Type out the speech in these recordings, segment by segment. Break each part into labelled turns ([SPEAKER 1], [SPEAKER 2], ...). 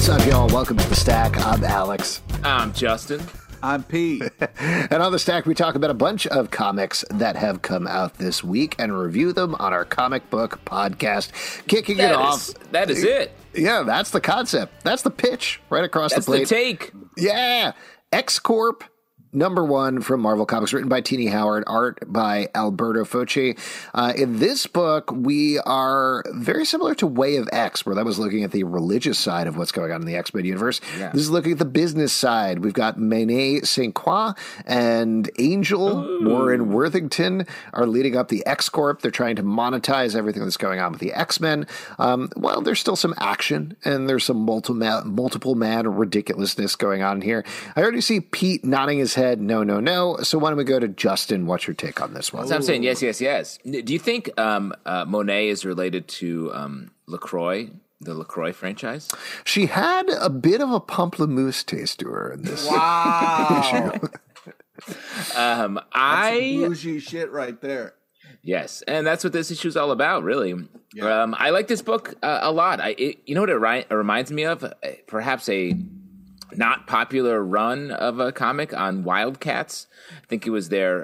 [SPEAKER 1] What's up, y'all? Welcome to The Stack. I'm Alex.
[SPEAKER 2] I'm Justin.
[SPEAKER 3] I'm Pete.
[SPEAKER 1] And on The Stack, we talk about a bunch of comics that have come out this week and review them on our comic book podcast. Kicking it off.
[SPEAKER 2] That is it.
[SPEAKER 1] Yeah, that's the concept. That's the pitch right across
[SPEAKER 2] That's
[SPEAKER 1] the plate.
[SPEAKER 2] the take.
[SPEAKER 1] Yeah. X-Corp. #1 from Marvel Comics, written by Tini Howard, art by Alberto Focci. In this book, we are very similar to Way of X, where that was looking at the religious side of what's going on in the X-Men universe. Yeah. This is looking at the business side. We've got Mene St. Croix and Angel Warren Worthington are leading up the X-Corp. They're trying to monetize everything that's going on with the X-Men. Well, there's still some action, and there's some multiple man ridiculousness going on here. I already see Pete nodding his head, no. So why don't we go to Justin? What's your take on this one?
[SPEAKER 2] So I'm saying yes. Do you think Monet is related to LaCroix, the LaCroix franchise?
[SPEAKER 1] She had a bit of a pamplemousse taste to her in this issue.
[SPEAKER 3] That's bougie shit right there.
[SPEAKER 2] Yes, and that's what this issue is all about, really. Yeah. I like this book a lot. You know what it reminds me of? Perhaps a not popular run of a comic on Wildcats. I think it was their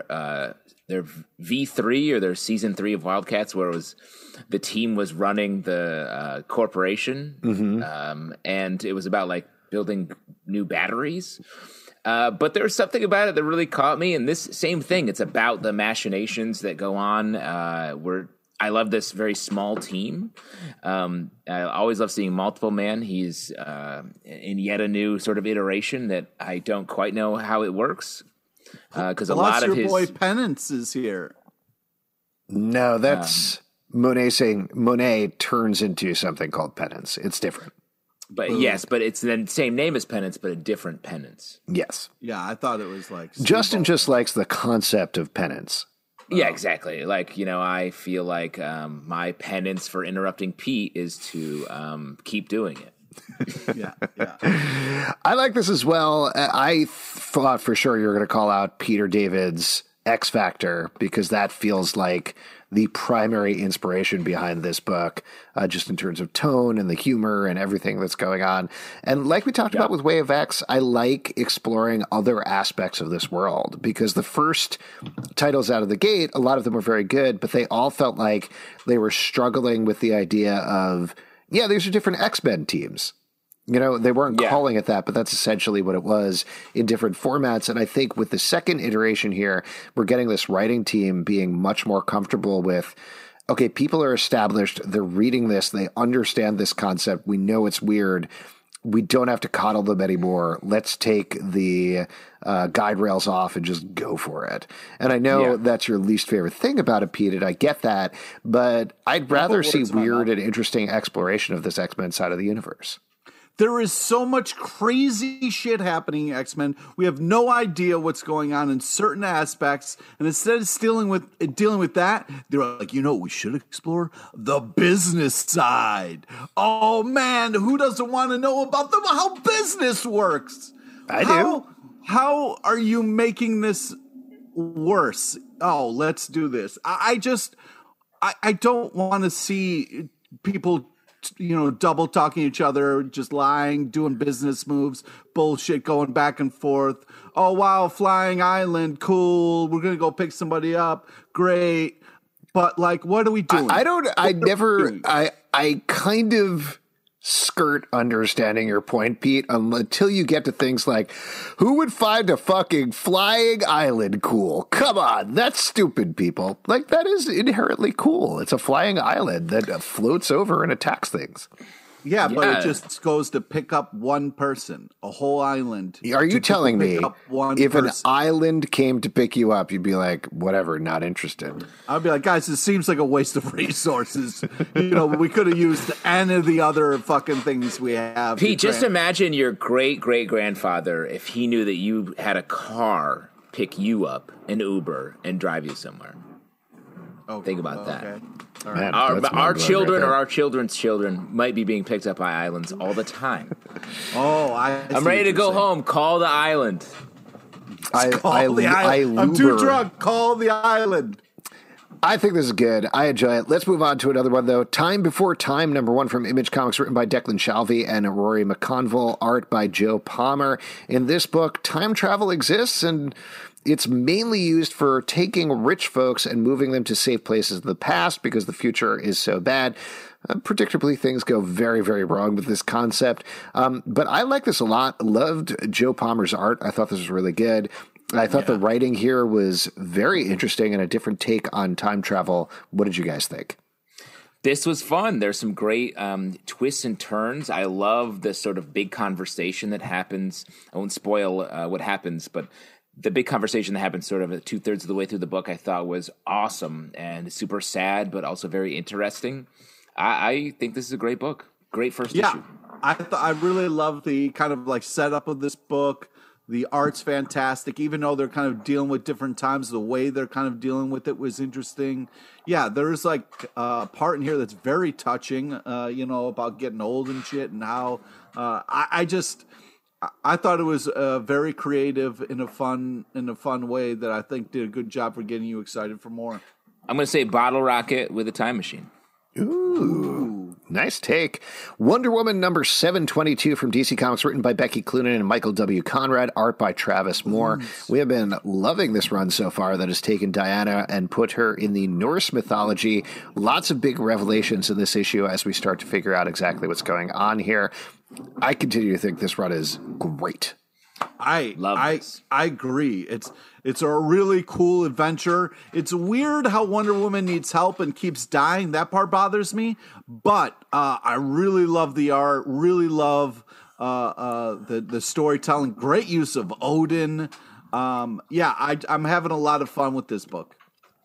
[SPEAKER 2] V3 or their season 3 of Wildcats, where it was the team was running the corporation, and it was about like building new batteries. But there was something about it that really caught me, and this same thing. It's about the machinations that go on. I love this very small team. I always love seeing Multiple Man. He's in yet a new sort of iteration that I don't quite know how it works. Because a lot of
[SPEAKER 3] your boy Penance is here.
[SPEAKER 1] No, that's Monet saying Monet turns into something called Penance. It's different.
[SPEAKER 2] But yes, but it's the same name as Penance, but a different Penance.
[SPEAKER 1] Yes.
[SPEAKER 3] Yeah, I thought it was like
[SPEAKER 1] Justin just likes the concept of penance.
[SPEAKER 2] Yeah, exactly. Like, I feel like my penance for interrupting Pete is to keep doing it.
[SPEAKER 3] Yeah.
[SPEAKER 1] I like this as well. I thought for sure you were going to call out Peter David's X Factor, because that feels like the primary inspiration behind this book, just in terms of tone and the humor and everything that's going on. And like we talked about with Way of X, I like exploring other aspects of this world, because the first titles out of the gate, a lot of them were very good, but they all felt like they were struggling with the idea of, these are different X-Men teams. They weren't calling it that, but that's essentially what it was in different formats. And I think with the second iteration here, we're getting this writing team being much more comfortable with, okay, people are established. They're reading this. They understand this concept. We know it's weird. We don't have to coddle them anymore. Let's take the guide rails off and just go for it. And I know that's your least favorite thing about it, Pete, and I get that, but I'd rather see weird and interesting exploration of this X-Men side of the universe.
[SPEAKER 3] There is so much crazy shit happening in X-Men. We have no idea what's going on in certain aspects. And instead of dealing with that, they're like, we should explore the business side. Oh, man, who doesn't want to know about how business works?
[SPEAKER 1] I do.
[SPEAKER 3] How are you making this worse? Oh, let's do this. I don't want to see people double talking each other, just lying, doing business moves, bullshit going back and forth. Oh, wow, flying island, cool. We're going to go pick somebody up. Great. But what are we doing?
[SPEAKER 1] I kind of skirt understanding your point, Pete, until you get to things like, who would find a fucking flying island cool? Come on, that's stupid, people. That is inherently cool. It's a flying island that floats over and attacks things.
[SPEAKER 3] Yeah, but it just goes to pick up one person, a whole island.
[SPEAKER 1] Are you telling me if an island came to pick you up, you'd be like, whatever, not interested?
[SPEAKER 3] I'd be like, guys, it seems like a waste of resources. We could have used any of the other fucking things we have.
[SPEAKER 2] Pete, just imagine your great-great-grandfather if he knew that you had a car pick you up, an Uber, and drive you somewhere. Think about that.
[SPEAKER 3] Okay.
[SPEAKER 1] Man,
[SPEAKER 2] our children or our children's children might be being picked up by islands all the time. I'm ready to go home. Call the island.
[SPEAKER 3] I'm too drunk. Call the island.
[SPEAKER 1] I think this is good. I enjoy it. Let's move on to another one, though. Time Before Time, #1 from Image Comics, written by Declan Shalvey and Rory McConville, art by Joe Palmer. In this book, time travel exists, and it's mainly used for taking rich folks and moving them to safe places in the past because the future is so bad. Predictably, things go very, very wrong with this concept. But I like this a lot. Loved Joe Palmer's art. I thought this was really good. I thought the writing here was very interesting and a different take on time travel. What did you guys think?
[SPEAKER 2] This was fun. There's some great twists and turns. I love the sort of big conversation that happens. I won't spoil what happens, but the big conversation that happens sort of 2/3 of the way through the book I thought was awesome and super sad, but also very interesting. I think this is a great book. Great first issue.
[SPEAKER 3] I really love the kind of like setup of this book. The art's fantastic, even though they're kind of dealing with different times. The way they're kind of dealing with it was interesting. Yeah, there's like a part in here that's very touching, about getting old and shit, and how I thought it was very creative in a fun way that I think did a good job for getting you excited for more.
[SPEAKER 2] I'm going to say Bottle Rocket with a time machine.
[SPEAKER 1] Ooh, nice take. Wonder Woman #722 from DC Comics, written by Becky Cloonan and Michael W. Conrad, art by Travis Moore. We have been loving this run so far that has taken Diana and put her in the Norse mythology. Lots of big revelations in this issue as we start to figure out exactly what's going on here. I continue to think this run is great.
[SPEAKER 3] I
[SPEAKER 2] love this.
[SPEAKER 3] I agree. It's a really cool adventure. It's weird how Wonder Woman needs help and keeps dying. That part bothers me. But I really love the art. Really love the storytelling. Great use of Odin. I'm having a lot of fun with this book.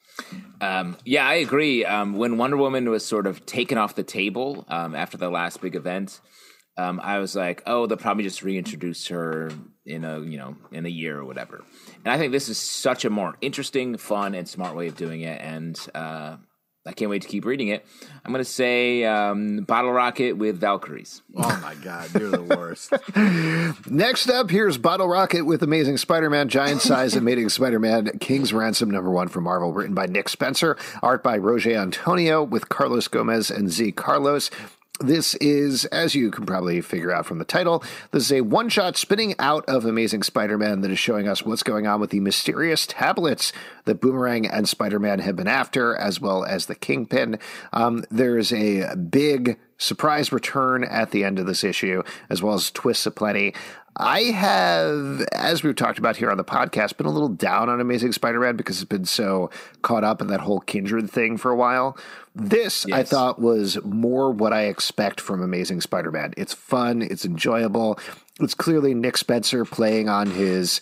[SPEAKER 2] I agree. When Wonder Woman was sort of taken off the table after the last big event, I was like, oh, they'll probably just reintroduce her in a year or whatever. And I think this is such a more interesting, fun, and smart way of doing it. And I can't wait to keep reading it. I'm going to say Bottle Rocket with Valkyries.
[SPEAKER 3] Oh, my God. You're the worst.
[SPEAKER 1] Next up, here's Bottle Rocket with Amazing Spider-Man, Giant Size Amazing Spider-Man, King's Ransom #1 from Marvel, written by Nick Spencer, art by Roger Antonio, with Carlos Gomez and Z. Carlos. This is, as you can probably figure out from the title, this is a one-shot spinning out of Amazing Spider-Man that is showing us what's going on with the mysterious tablets that Boomerang and Spider-Man have been after, as well as the Kingpin. There's a big surprise return at the end of this issue, as well as twists aplenty. I have, as we've talked about here on the podcast, been a little down on Amazing Spider-Man because it's been so caught up in that whole Kindred thing for a while. This, I thought, was more what I expect from Amazing Spider-Man. It's fun. It's enjoyable. It's clearly Nick Spencer playing on his,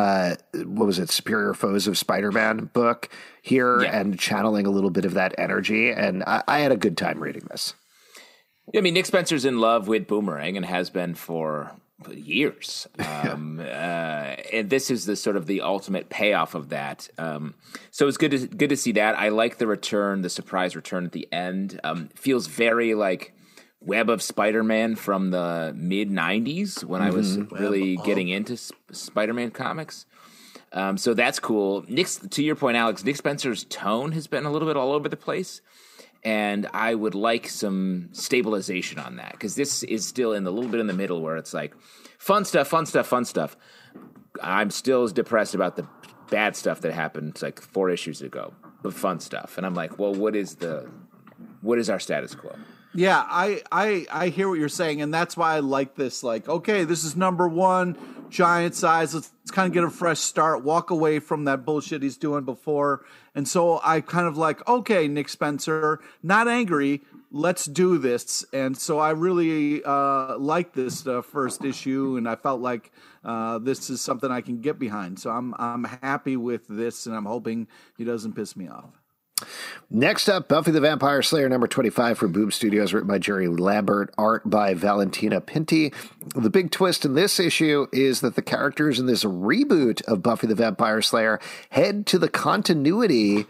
[SPEAKER 1] Superior Foes of Spider-Man book here and channeling a little bit of that energy. And I had a good time reading this.
[SPEAKER 2] I mean, Nick Spencer's in love with Boomerang and has been for years. And this is the sort of the ultimate payoff of that. So it's good to see that. I like the return, the surprise return at the end. Feels very like Web of Spider-Man from the mid 90s when I was really getting into Spider-Man comics. So that's cool. To your point, Alex, Nick Spencer's tone has been a little bit all over the place. And I would like some stabilization on that, because this is still in the little bit in the middle where it's like fun stuff. I'm still as depressed about the bad stuff that happened like 4 issues ago, but fun stuff. And I'm like, well, what is our status quo?
[SPEAKER 3] Yeah, I hear what you're saying, and that's why I like this. Like, okay, this is #1, Giant Size. Let's kind of get a fresh start, walk away from that bullshit he's doing before. And so I kind of like, okay, Nick Spencer, not angry, let's do this. And so I really like this first issue, and I felt like this is something I can get behind. So I'm happy with this, and I'm hoping he doesn't piss me off.
[SPEAKER 1] Next up, Buffy the Vampire Slayer #25 from Boom Studios, written by Jerry Lambert, art by Valentina Pinti. The big twist in this issue is that the characters in this reboot of Buffy the Vampire Slayer head to the continuity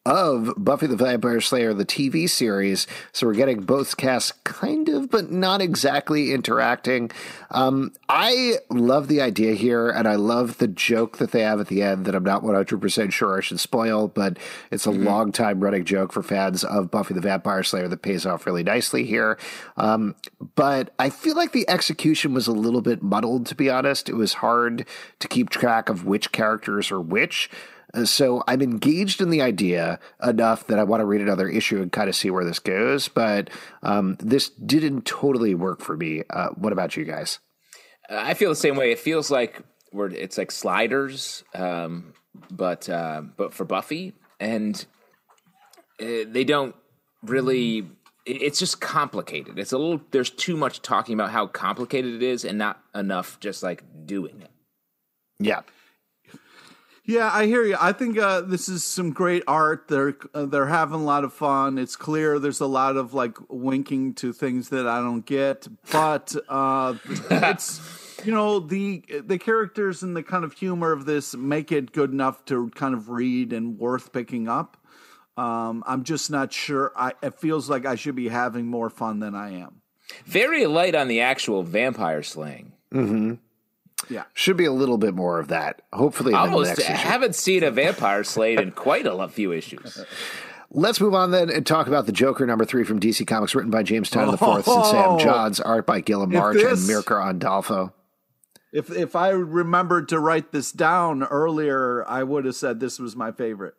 [SPEAKER 1] of Buffy the Vampire Slayer, the TV series. So we're getting both casts kind of, but not exactly interacting. I love the idea here, and I love the joke that they have at the end that I'm not 100% sure I should spoil, but it's a long time running joke for fans of Buffy the Vampire Slayer that pays off really nicely here. But I feel like the execution was a little bit muddled, to be honest. It was hard to keep track of which characters are which. So I'm engaged in the idea enough that I want to read another issue and kind of see where this goes. But this didn't totally work for me. What about you guys?
[SPEAKER 2] I feel the same way. It feels like it's like Sliders, but for Buffy, and they don't really. It's just complicated. It's a little. There's too much talking about how complicated it is, and not enough just like doing it.
[SPEAKER 1] Yeah.
[SPEAKER 3] Yeah, I hear you. I think this is some great art. They're having a lot of fun. It's clear there's a lot of like winking to things that I don't get, but it's the characters and the kind of humor of this make it good enough to kind of read and worth picking up. I'm just not sure. It feels like I should be having more fun than I am.
[SPEAKER 2] Very light on the actual vampire slaying.
[SPEAKER 1] Mm-hmm.
[SPEAKER 3] Yeah,
[SPEAKER 1] should be a little bit more of that. Hopefully,
[SPEAKER 2] almost
[SPEAKER 1] in the next issue.
[SPEAKER 2] Haven't seen a vampire slayed in quite a few issues.
[SPEAKER 1] Let's move on then and talk about the Joker #3 from DC Comics, written by James Tynion IV and Sam Johns, art by Gilliam March and Mirka Andolfo.
[SPEAKER 3] If I remembered to write this down earlier, I would have said this was my favorite.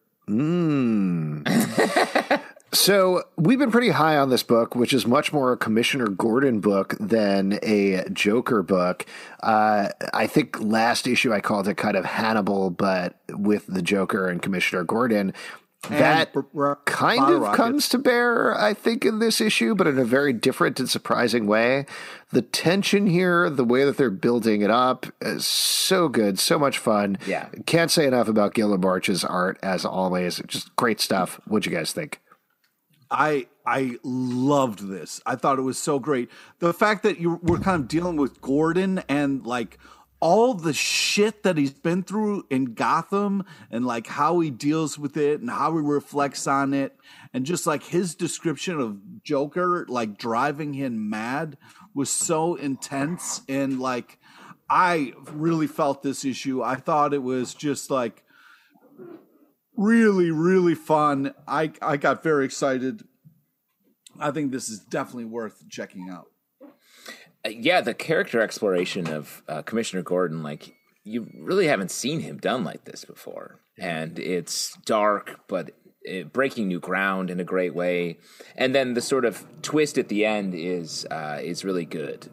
[SPEAKER 1] So we've been pretty high on this book, which is much more a Commissioner Gordon book than a Joker book. I think last issue I called it kind of Hannibal, but with the Joker and Commissioner Gordon. That kind of comes to bear, I think, in this issue, but in a very different and surprising way. The tension here, the way that they're building it up, is so good, so much fun.
[SPEAKER 2] Yeah.
[SPEAKER 1] Can't say enough about Gilliam March's art, as always. Just great stuff. What'd you guys think?
[SPEAKER 3] I loved this. I thought it was so great. The fact that we're kind of dealing with Gordon and like all the shit that he's been through in Gotham and like how he deals with it and how he reflects on it and just like his description of Joker like driving him mad was so intense. And like I really felt this issue. I thought it was just like really, really fun. I got very excited. I think this is definitely worth checking out.
[SPEAKER 2] Yeah, the character exploration of Commissioner Gordon, like you really haven't seen him done like this before. And it's dark, but breaking new ground in a great way. And then the sort of twist at the end is really good.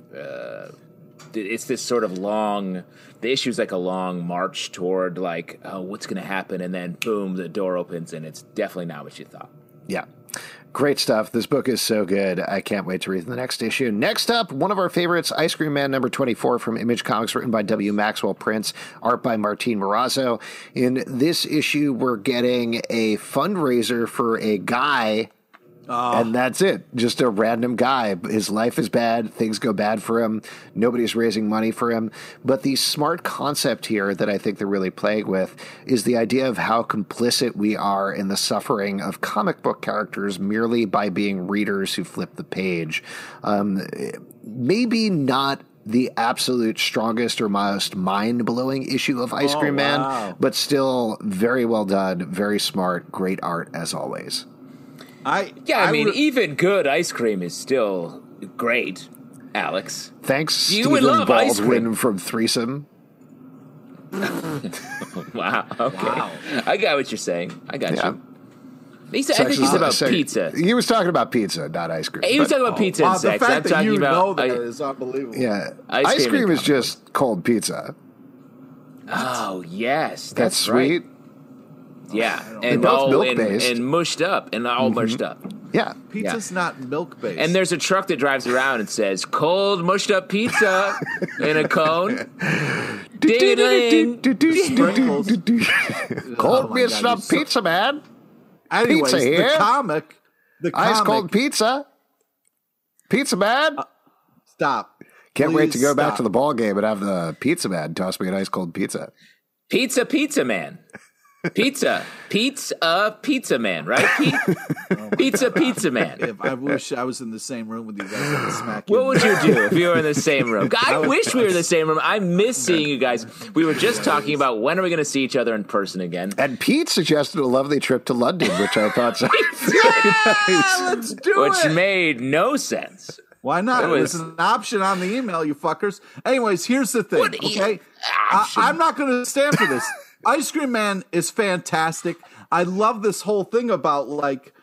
[SPEAKER 2] It's this sort of long, the issue's like a long march toward like, oh, what's going to happen? And then boom, the door opens and it's definitely not what you thought.
[SPEAKER 1] Yeah. Great stuff. This book is so good. I can't wait to read the next issue. Next up, one of our favorites, Ice Cream Man #24 from Image Comics, written by W. Maxwell Prince, art by Martin Morazzo. In this issue, we're getting a fundraiser for a guy. And that's it. Just a random guy. His life is bad. Things go bad for him. Nobody's raising money for him. But the smart concept here that I think they're really playing with is the idea of how complicit we are in the suffering of comic book characters merely by being readers who flip the page. Maybe not the absolute strongest or most mind-blowing issue of Ice Cream Man, but still very well done, very smart, great art as always.
[SPEAKER 2] I mean, even good ice cream is still great, Alex.
[SPEAKER 1] Thanks, Stephen Baldwin from Threesome.
[SPEAKER 2] Wow. Okay. Wow. I got what you're saying. I got you. I think he said about pizza.
[SPEAKER 1] He was talking about pizza, not ice cream.
[SPEAKER 2] He was talking about pizza and sex.
[SPEAKER 3] The fact that you know that
[SPEAKER 2] is
[SPEAKER 3] unbelievable.
[SPEAKER 1] Yeah. Ice cream is just cold pizza.
[SPEAKER 2] Oh, yes.
[SPEAKER 1] That's sweet.
[SPEAKER 2] Right. Yeah, and
[SPEAKER 1] all milk-based.
[SPEAKER 2] and mushed up, and all mushed up.
[SPEAKER 1] Yeah,
[SPEAKER 3] pizza's not milk-based.
[SPEAKER 2] And there's a truck that drives around and says "cold mushed up pizza" in a cone.
[SPEAKER 1] Cold mushed up pizza, man.
[SPEAKER 3] Anyways,
[SPEAKER 1] pizza here.
[SPEAKER 3] The comic,
[SPEAKER 1] ice cold pizza. Pizza man.
[SPEAKER 3] Stop.
[SPEAKER 1] Can't wait to go back to the ball game and have the pizza man toss me an ice cold pizza.
[SPEAKER 2] Pizza man. Pizza Man, right? Pizza Man.
[SPEAKER 3] If I wish I was in the same room with you guys, I'd smack you.
[SPEAKER 2] What would you do if you were in the same room? I wish we were in the same room. I miss seeing you guys. We were just talking about when are we going to see each other in person again.
[SPEAKER 1] And Pete suggested a lovely trip to London, which I thought sounded very nice.
[SPEAKER 3] Let's do it.
[SPEAKER 2] Which made no sense.
[SPEAKER 3] Why not? It was an option on the email, you fuckers. Anyways, here's the thing, okay? I'm not going to stand for this. Ice Cream Man is fantastic. I love this whole thing about, like,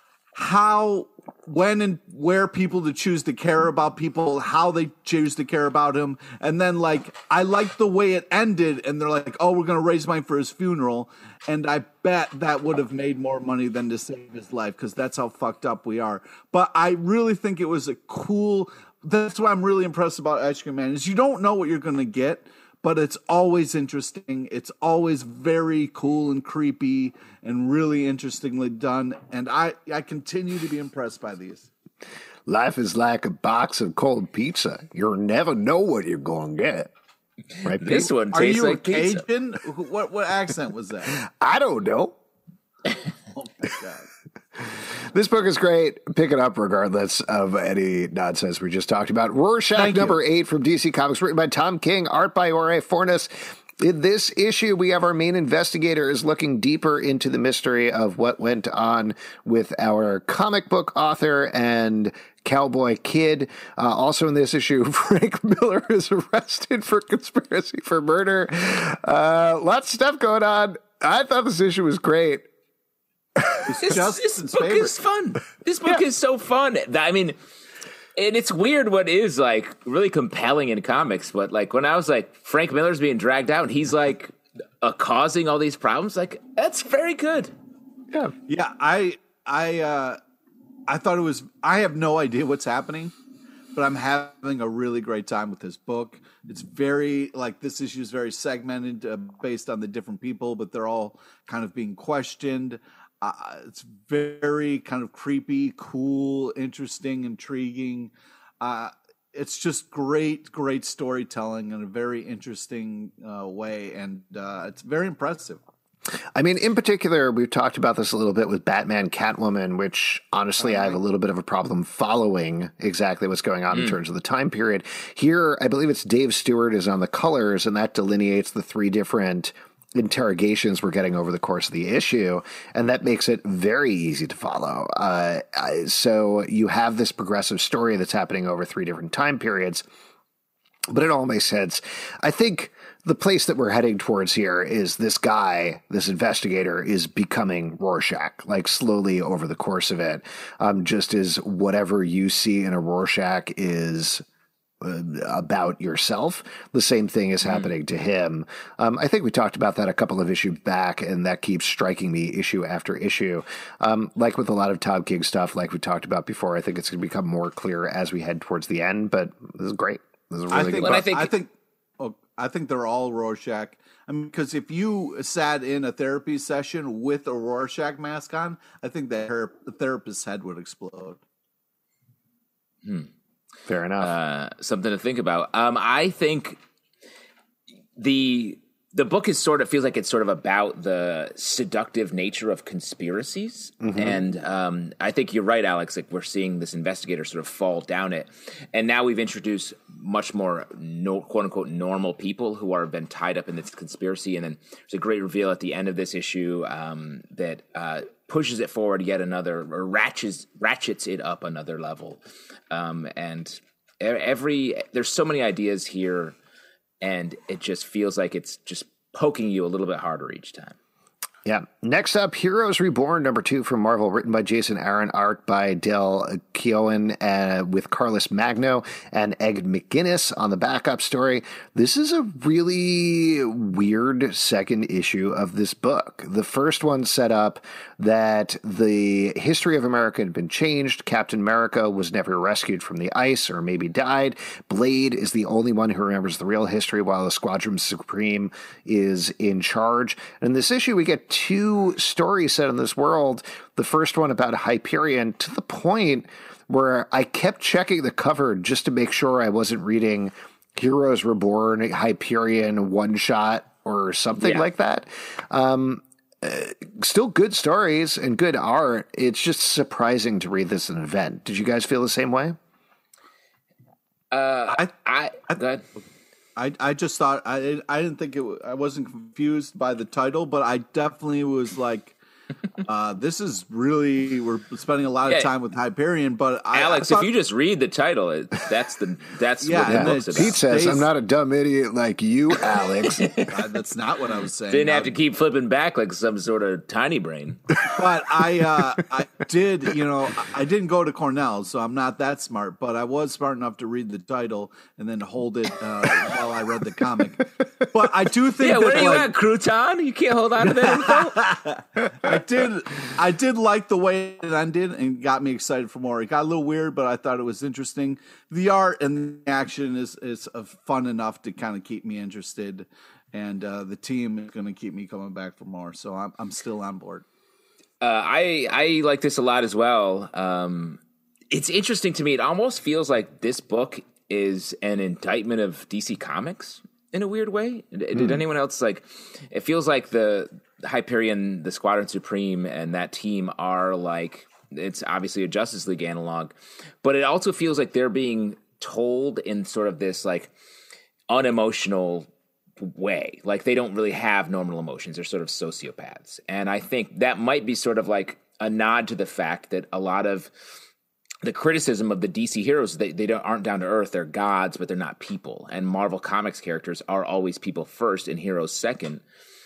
[SPEAKER 3] how, when and where people to choose to care about people, how they choose to care about him. And then, like, I like the way it ended, and they're like, oh, we're going to raise money for his funeral. And I bet that would have made more money than to save his life, because that's how fucked up we are. But I really think it was a cool, that's why I'm really impressed about Ice Cream Man, is you don't know what you're going to get, but it's always interesting. It's always very cool and creepy and really interestingly done. And I continue to be impressed by these.
[SPEAKER 1] Life is like a box of cold pizza. You'll never know what you're going to get. Right, Pete?
[SPEAKER 2] This one
[SPEAKER 3] Are
[SPEAKER 2] tastes
[SPEAKER 3] you
[SPEAKER 2] like
[SPEAKER 3] a
[SPEAKER 2] pizza.
[SPEAKER 3] Cajun? What accent was that?
[SPEAKER 1] I don't know.
[SPEAKER 3] Oh my God.
[SPEAKER 1] This book is great. Pick it up regardless of any nonsense we just talked about. Rorschach number 8 from DC Comics, written by Tom King, art by Ore Fornes. In this issue, we have our main investigator is looking deeper into the mystery of what went on with our comic book author and cowboy kid. Also in this issue, Frank Miller is arrested for conspiracy for murder. Lots of stuff going on. I thought this issue was great.
[SPEAKER 2] This book is fun. This book is so fun. I mean, and it's weird what is like really compelling in comics, but like when I was like Frank Miller's being dragged out and he's like causing all these problems, like that's very good.
[SPEAKER 3] Yeah, I thought it was, I have no idea what's happening, but I'm having a really great time with this book. It's very, like, this issue is very segmented based on the different people, but they're all kind of being questioned. It's very kind of creepy, cool, interesting, intriguing. It's just great storytelling in a very interesting way, and it's very impressive.
[SPEAKER 1] I mean, in particular, we've talked about this a little bit with Batman Catwoman, which honestly I have a little bit of a problem following exactly what's going on in terms of the time period. Here, I believe it's Dave Stewart is on the colors, and that delineates the 3 different interrogations we're getting over the course of the issue, and that makes it very easy to follow. So you have this progressive story that's happening over 3 different time periods, but it all makes sense. I think the place that we're heading towards here is this guy, this investigator, is becoming Rorschach, like slowly over the course of it. Just as whatever you see in a Rorschach is about yourself, the same thing is happening to him. I think we talked about that a couple of issues back, and that keeps striking me issue after issue. Like with a lot of Tom King stuff, like we talked about before, I think it's going to become more clear as we head towards the end, but this is great. This is a really good book.
[SPEAKER 3] I think they're all Rorschach. I mean, because if you sat in a therapy session with a Rorschach mask on, I think the therapist's head would explode.
[SPEAKER 1] Fair enough.
[SPEAKER 2] Something to think about. I think the book is sort of feels like it's sort of about the seductive nature of conspiracies. And I think you're right, Alex. Like we're seeing this investigator sort of fall down it. And now we've introduced much more quote unquote normal people who are been tied up in this conspiracy. And then there's a great reveal at the end of this issue that pushes it forward yet another, or ratchets it up another level. And there's so many ideas here, and it just feels like it's just poking you a little bit harder each time.
[SPEAKER 1] Yeah. Next up, Heroes Reborn, number 2 from Marvel, written by Jason Aaron, art by Del Keown, with Carlos Magno and Ed McGuinness on the backup story. This is a really weird second issue of this book. The first one set up that the history of America had been changed. Captain America was never rescued from the ice, or maybe died. Blade is the only one who remembers the real history, while the Squadron Supreme is in charge. And in this issue, we get 2 stories set in this world. The first one about Hyperion, to the point where I kept checking the cover just to make sure I wasn't reading Heroes Reborn, Hyperion, one shot, or something like that. still good stories and good art. It's just surprising to read this at an event. Did you guys feel the same way?
[SPEAKER 2] Go ahead.
[SPEAKER 3] I just thought I didn't think I wasn't confused by the title, but I definitely was like, this is really, we're spending a lot of time with Hyperion. But
[SPEAKER 2] Alex,
[SPEAKER 3] I thought,
[SPEAKER 2] if you just read the title, that's what
[SPEAKER 3] Yeah,
[SPEAKER 2] the book's about.
[SPEAKER 1] Pete says, I'm not a dumb idiot like you, Alex.
[SPEAKER 3] that's not what I was saying.
[SPEAKER 2] Didn't have to keep flipping back like some sort of tiny brain.
[SPEAKER 3] But I did, I didn't go to Cornell, so I'm not that smart. But I was smart enough to read the title and then hold it while I read the comic. But I do think,
[SPEAKER 2] Yeah, where are you at, Crouton? You can't hold on to that info?
[SPEAKER 3] I did like the way it ended and got me excited for more. It got a little weird, but I thought it was interesting. The art and the action is fun enough to kind of keep me interested, and the team is going to keep me coming back for more. So I'm still on board.
[SPEAKER 2] I like this a lot as well. It's interesting to me. It almost feels like this book is an indictment of DC Comics in a weird way. Did anyone else it feels like the Hyperion, the Squadron Supreme, and that team are like, it's obviously a Justice League analog, but it also feels like they're being told in sort of this like unemotional way. Like they don't really have normal emotions. They're sort of sociopaths. And I think that might be sort of like a nod to the fact that a lot of the criticism of the DC heroes, they aren't down to earth. They're gods, but they're not people. And Marvel Comics characters are always people first and heroes second.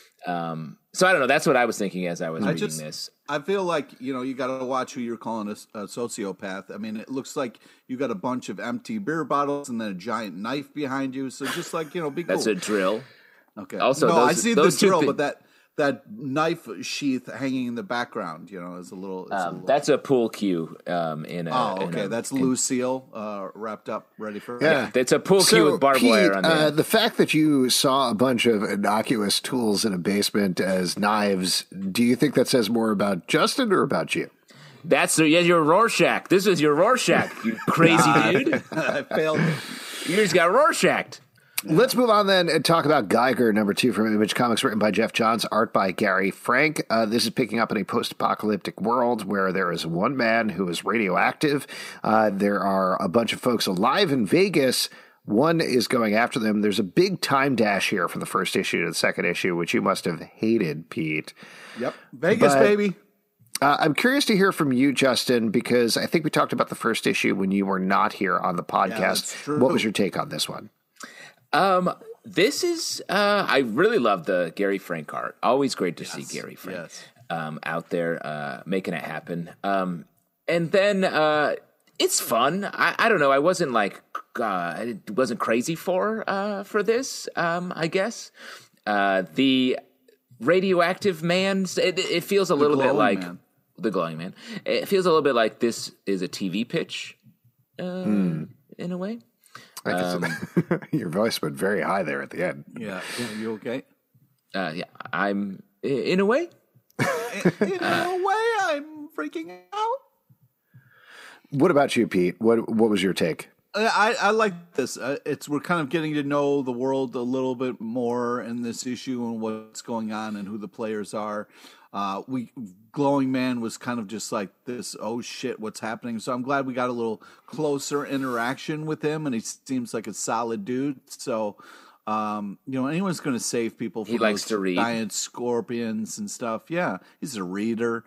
[SPEAKER 2] So I don't know. That's what I was thinking as I was reading this.
[SPEAKER 3] I feel like, you got to watch who you're calling a sociopath. I mean, it looks like you got a bunch of empty beer bottles and then a giant knife behind you. So just like, be cool.
[SPEAKER 2] That's a drill.
[SPEAKER 3] Okay.
[SPEAKER 2] Also,
[SPEAKER 3] no,
[SPEAKER 2] those,
[SPEAKER 3] I see
[SPEAKER 2] those
[SPEAKER 3] the drill,
[SPEAKER 2] two
[SPEAKER 3] but that knife sheath hanging in the background, is a little.
[SPEAKER 2] That's a pool cue.
[SPEAKER 3] That's Lucille wrapped up, ready for.
[SPEAKER 1] Yeah,
[SPEAKER 2] it's a pool cue with barbed wire on there.
[SPEAKER 1] The fact that you saw a bunch of innocuous tools in a basement as knives, do you think that says more about Justin or about you?
[SPEAKER 2] That's your Rorschach. This is your Rorschach, you crazy dude.
[SPEAKER 3] I failed.
[SPEAKER 2] You just got Rorschached.
[SPEAKER 1] Let's move on then and talk about Geiger, number 2 from Image Comics, written by Jeff Johns, art by Gary Frank. This is picking up in a post-apocalyptic world where there is one man who is radioactive. There are a bunch of folks alive in Vegas. One is going after them. There's a big time dash here from the first issue to the second issue, which you must have hated, Pete.
[SPEAKER 3] Yep. Vegas, baby.
[SPEAKER 1] I'm curious to hear from you, Justin, because I think we talked about the first issue when you were not here on the podcast.
[SPEAKER 3] Yeah, that's true.
[SPEAKER 1] What was your take on this one?
[SPEAKER 2] This is I really love the Gary Frank art. Always great to see Gary Frank out there making it happen. And then it's fun. I don't know. I wasn't I wasn't crazy for this. I guess the radioactive man. It feels a little bit like the glowing man. It feels a little bit like this is a TV pitch in a way.
[SPEAKER 1] Your voice went very high there at the end.
[SPEAKER 3] Yeah. You okay?
[SPEAKER 2] Yeah, I'm in a way.
[SPEAKER 3] In a way, I'm freaking out.
[SPEAKER 1] What about you, Pete? What was your take?
[SPEAKER 3] I like this. We're kind of getting to know the world a little bit more in this issue and what's going on and who the players are. Glowing Man was kind of just like this, oh shit, what's happening? So I'm glad we got a little closer interaction with him, and he seems like a solid dude. So, anyone's going to save people from
[SPEAKER 2] likes to read.
[SPEAKER 3] Giant scorpions and stuff. Yeah, he's a reader.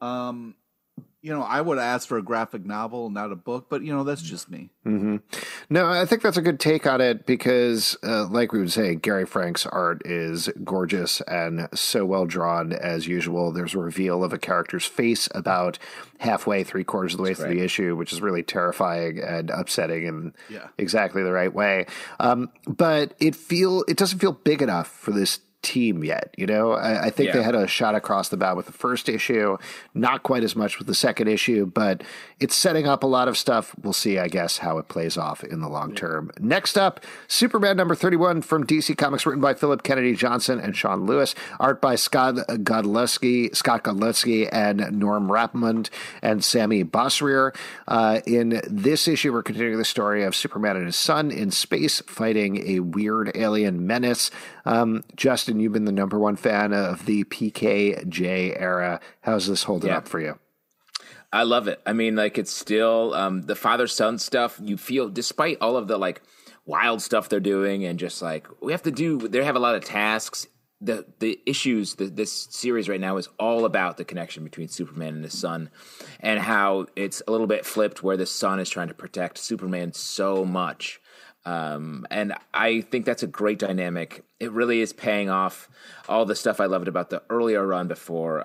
[SPEAKER 3] I would ask for a graphic novel, not a book, but that's just me.
[SPEAKER 1] Mm-hmm. No, I think that's a good take on it because, like we would say, Gary Frank's art is gorgeous and so well drawn as usual. There's a reveal of a character's face about halfway, 3/4 of the way through the issue, which is really terrifying and upsetting in exactly the right way. But it doesn't feel big enough for this team yet. I think they had a shot across the bow with the first issue, not quite as much with the second issue, but it's setting up a lot of stuff. We'll see, I guess, how it plays off in the long term. Next up, Superman number 31 from DC Comics, written by Philip Kennedy Johnson and Sean Lewis, art by Scott Godlewski and Norm Rapmund and Sammy Bosrier. In this issue, we're continuing the story of Superman and his son in space fighting a weird alien menace. Justin, Austin, you've been the number one fan of the PKJ era. How's this holding up for you?
[SPEAKER 2] I love it. I mean, like, it's still the father-son stuff. You feel, despite all of the like wild stuff they're doing, and just like they have a lot of tasks. The issues, this series right now is all about the connection between Superman and his son, and how it's a little bit flipped where the son is trying to protect Superman so much. And I think that's a great dynamic. It really is paying off all the stuff I loved about the earlier run before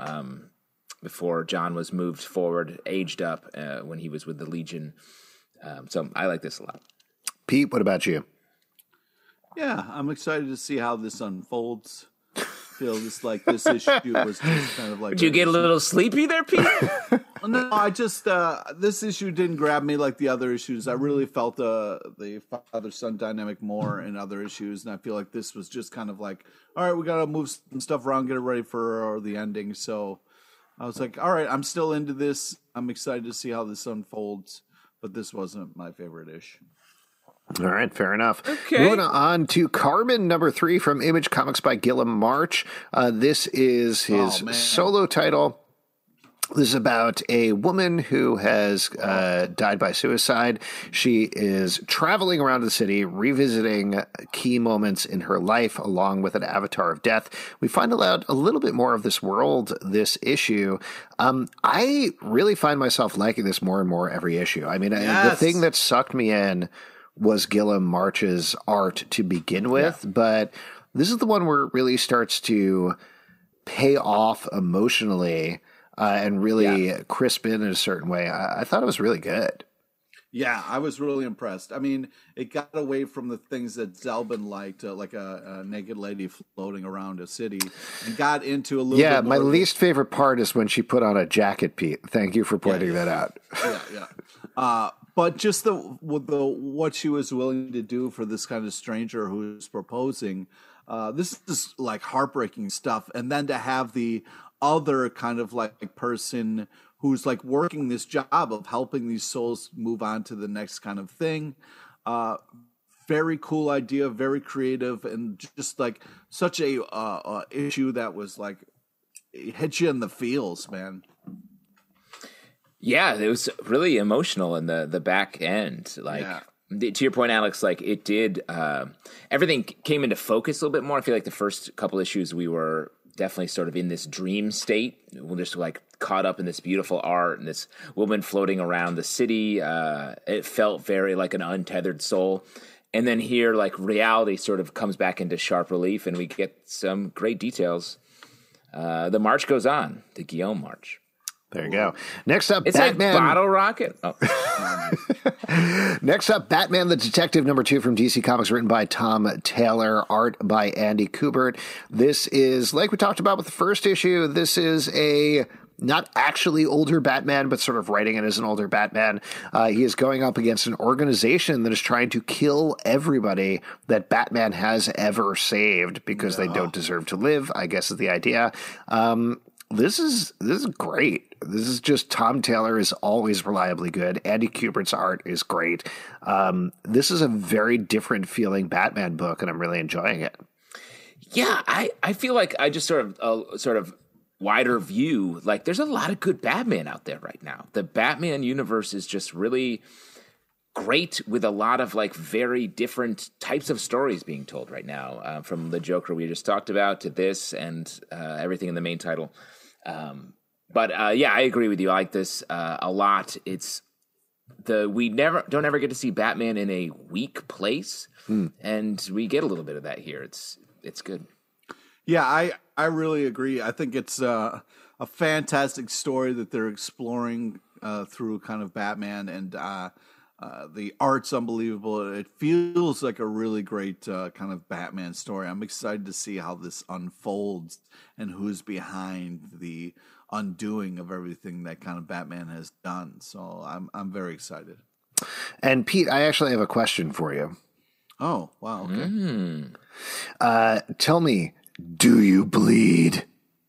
[SPEAKER 2] John was moved forward, aged up when he was with the Legion. So I like this a lot.
[SPEAKER 1] Pete, what about you?
[SPEAKER 3] Yeah, I'm excited to see how this unfolds. Feels like this issue was just kind of like.
[SPEAKER 2] Did you get a little sleepy there, Pete?
[SPEAKER 3] No, I just this issue didn't grab me like the other issues. I really felt the father-son dynamic more in other issues, and I feel like this was just kind of like, all right, we got to move some stuff around, get it ready for the ending. So I was like, all right, I'm still into this. I'm excited to see how this unfolds, but this wasn't my favorite ish.
[SPEAKER 1] All right, fair enough.
[SPEAKER 2] Okay.
[SPEAKER 1] Moving on to Carmen, number 3 from Image Comics by Gilliam March. This is his solo title. This is about a woman who has died by suicide. She is traveling around the city, revisiting key moments in her life, along with an avatar of death. We find out a little bit more of this world, this issue. I really find myself liking this more and more every issue. I mean, the thing that sucked me in was Gilliam March's art to begin with, but this is the one where it really starts to pay off emotionally and really crisp in a certain way. I thought it was really good.
[SPEAKER 3] Yeah, I was really impressed. I mean, it got away from the things that Zelbin liked, like a naked lady floating around a city, and got into a little bit more.
[SPEAKER 1] My least favorite part is when she put on a jacket, Pete. Thank you for pointing that out.
[SPEAKER 3] But just what she was willing to do for this kind of stranger who's proposing, this is like heartbreaking stuff. And then to have the other kind of like person who's like working this job of helping these souls move on to the next kind of thing. Very cool idea, very creative, and just like such a issue that was like, it hit you in the feels, man.
[SPEAKER 2] Yeah, it was really emotional in the back end. Like, to your point, Alex, like it did, everything came into focus a little bit more. I feel like the first couple issues we were definitely sort of in this dream state. We're just like caught up in this beautiful art and this woman floating around the city. It felt very like an untethered soul. And then here, like, reality sort of comes back into sharp relief, and we get some great details. The march goes on, the Guillaume March.
[SPEAKER 1] There you go. Next up,
[SPEAKER 2] it's
[SPEAKER 1] Batman.
[SPEAKER 2] Like Bottle Rocket. Oh.
[SPEAKER 1] Next up, Batman the Detective, number 2 from DC Comics, written by Tom Taylor, art by Andy Kubert. This is, like we talked about with the first issue, this is a not actually older Batman, but sort of writing it as an older Batman. He is going up against an organization that is trying to kill everybody that Batman has ever saved because they don't deserve to live, I guess is the idea. This is great. This is just Tom Taylor is always reliably good. Andy Kubert's art is great. This is a very different feeling Batman book, and I'm really enjoying it.
[SPEAKER 2] Yeah, I feel like I just sort of wider view. Like, there's a lot of good Batman out there right now. The Batman universe is just really great with a lot of like very different types of stories being told right now, from the Joker we just talked about to this and everything in the main title. But I agree with you. I like this a lot. It's we don't ever get to see Batman in a weak place, and we get a little bit of that here. It's good. Yeah,
[SPEAKER 3] I really agree. I think it's a fantastic story that they're exploring through kind of Batman, and the art's unbelievable. It feels like a really great kind of Batman story. I'm excited to see how this unfolds and who's behind the undoing of everything that kind of Batman has done. So I'm very excited.
[SPEAKER 1] And Pete, I actually have a question for you.
[SPEAKER 3] Oh, wow. Okay.
[SPEAKER 1] Tell me, do you bleed?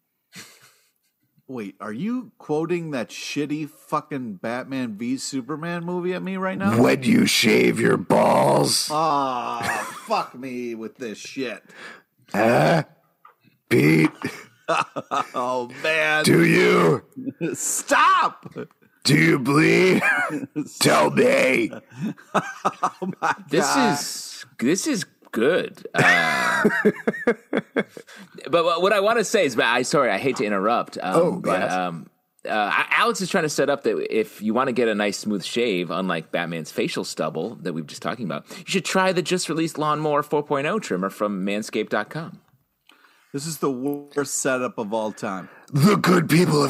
[SPEAKER 3] Wait, are you quoting that shitty fucking Batman v Superman movie at me right now?
[SPEAKER 1] When you shave your balls?
[SPEAKER 3] Ah, fuck me with this shit.
[SPEAKER 1] Pete,
[SPEAKER 3] Oh man.
[SPEAKER 1] do you?
[SPEAKER 3] Stop.
[SPEAKER 1] Do you bleed? Tell me.
[SPEAKER 2] This is good. But what I want to say is, sorry, I hate to interrupt. Alex is trying to set up that if you want to get a nice smooth shave, unlike Batman's facial stubble that we were just talking about, you should try the just released Lawnmower 4.0 trimmer from Manscaped.com.
[SPEAKER 3] This is the worst setup of all time.
[SPEAKER 1] The good people of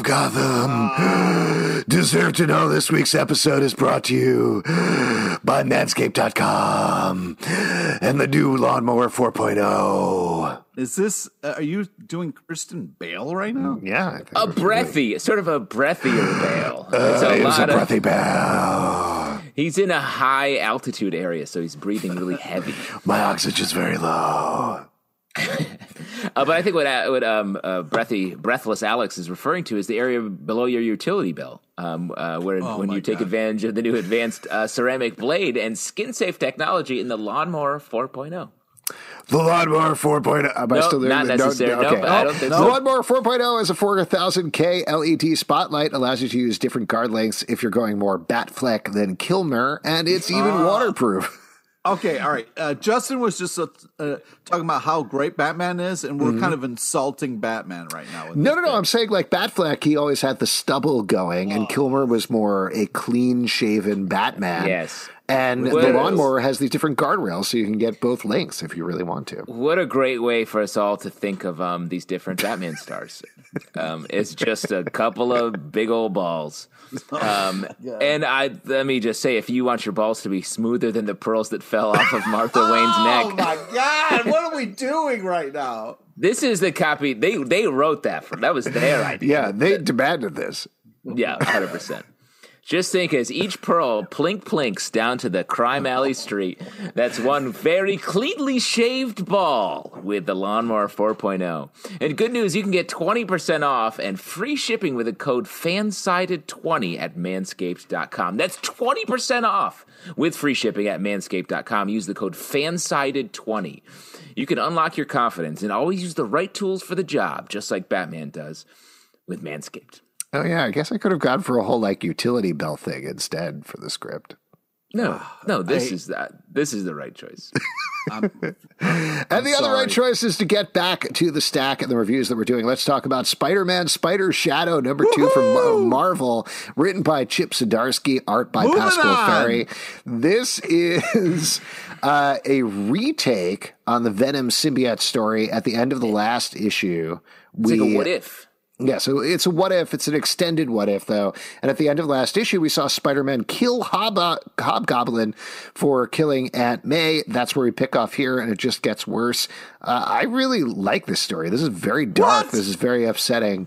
[SPEAKER 1] Gotham deserve to know this week's episode is brought to you by Manscaped.com and the new Lawnmower 4.0.
[SPEAKER 3] Is this, are you doing Kristen Bale right now?
[SPEAKER 1] Yeah. I think
[SPEAKER 2] A breathy, sort of a breathier Bale. It's
[SPEAKER 1] a breathy Bale.
[SPEAKER 2] He's in a high altitude area, so he's breathing really heavy.
[SPEAKER 1] My oxygen's very low.
[SPEAKER 2] But I think what breathless Alex is referring to is the area below your utility belt, when you take advantage of the new advanced ceramic blade and skin-safe technology in the Lawnmower 4.0.
[SPEAKER 1] The Lawnmower 4.0. Am I still there?
[SPEAKER 2] Not necessarily.
[SPEAKER 1] Okay.
[SPEAKER 2] Nope, I don't think
[SPEAKER 1] The
[SPEAKER 2] so.
[SPEAKER 1] Lawnmower 4.0 is a 4,000K LED spotlight, allows you to use different guard lengths if you're going more Batfleck than Kilmer, and it's even waterproof.
[SPEAKER 3] Okay, all right. Justin was just talking about how great Batman is, and we're kind of insulting Batman right now.
[SPEAKER 1] No. I'm saying like Batfleck, he always had the stubble going, and Kilmer was more a clean-shaven Batman.
[SPEAKER 2] Yes.
[SPEAKER 1] And the Lawnmower has these different guardrails, so you can get both lengths if you really want to.
[SPEAKER 2] What a great way for us all to think of these different Batman stars. It's just a couple of big old balls. And let me just say, if you want your balls to be smoother than the pearls that fell off of Martha Wayne's neck.
[SPEAKER 3] Oh my God, what are we doing right now?
[SPEAKER 2] This is the copy. They wrote that. That was their idea.
[SPEAKER 1] Yeah, they demanded this.
[SPEAKER 2] Yeah, 100%. Just think, as each pearl plinks down to the crime alley street, that's one very cleanly shaved ball with the Lawnmower 4.0. And good news, you can get 20% off and free shipping with the code FANSIDED20 at manscaped.com. That's 20% off with free shipping at manscaped.com. Use the code FANSIDED20. You can unlock your confidence and always use the right tools for the job, just like Batman does with Manscaped.
[SPEAKER 1] Oh, yeah, I guess I could have gone for a whole, like, utility belt thing instead for the script.
[SPEAKER 2] No, this is the right choice.
[SPEAKER 1] And the other right choice is to get back to the stack and the reviews that we're doing. Let's talk about Spider-Man Spider Shadow, number 2 from Marvel, written by Chip Zdarsky, art by Pascal Ferry. This is a retake on the Venom symbiote story at the end of the last issue.
[SPEAKER 2] It's like a what if.
[SPEAKER 1] Yeah, so it's a what if. It's an extended what if, though. And at the end of last issue, we saw Spider-Man kill Hobgoblin for killing Aunt May. That's where we pick off here, and it just gets worse. I really like this story. This is very dark. What? This is very upsetting.